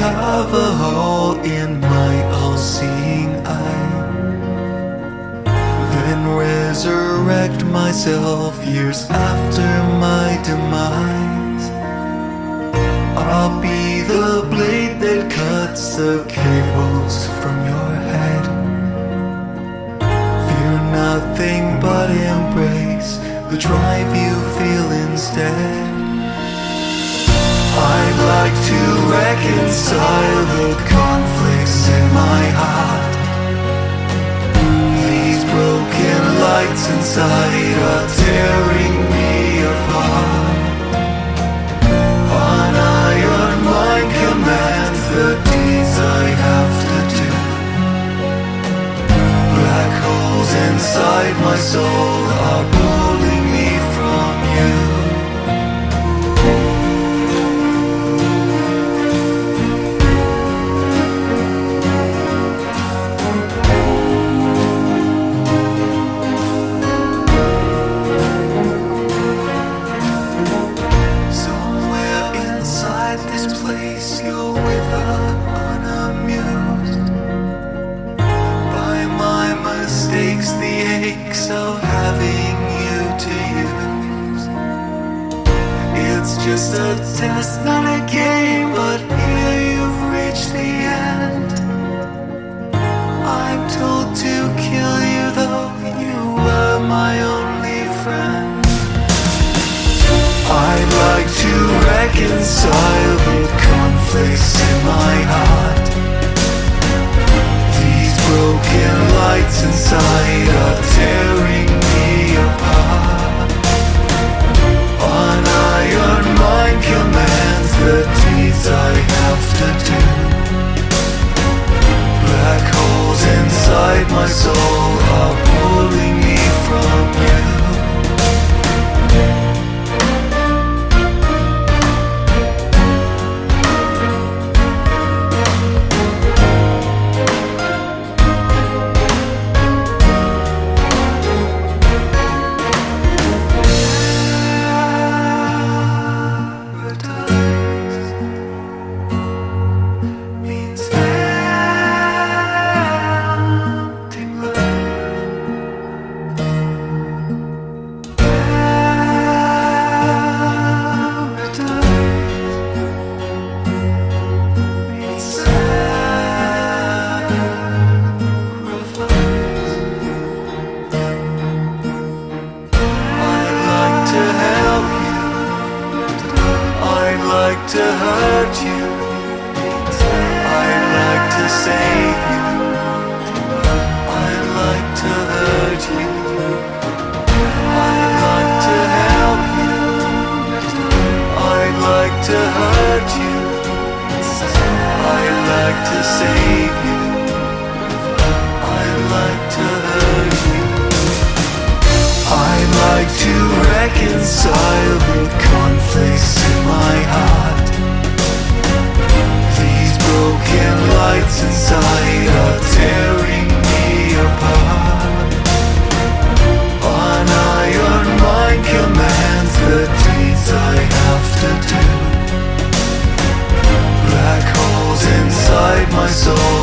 carve a hole in my all-seeing eye, then resurrect myself years after my demise. I'll be the blade that cuts the cables from your head. Fear nothing but embrace the drive you feel instead. I'd like to reconcile the conflicts in my heart. These broken lights inside are tearing me apart. An iron mind commands the deeds I have to do. Black holes inside my soul are pulling me from you. You'll wither unamused by my mistakes, the aches of having you to use. It's just a test, not a game, but here you've reached the end. I'm told to kill you, though you were my only friend. I'd like to reconcile the conflicts in my heart. These broken lights inside are tearing me apart. An iron mind commands the deeds I have to do. Black holes inside my soul are pulling me from you. To hurt you, I'd like to save you, I'd like to hurt you, I'd like to help you, I'd like to hurt you, I'd like to save you, I'd like to hurt you. I'd like to reconcile the conflicts in my heart. These broken lights inside are tearing me apart. An iron mind commands the deeds I have to do. Black holes inside my soul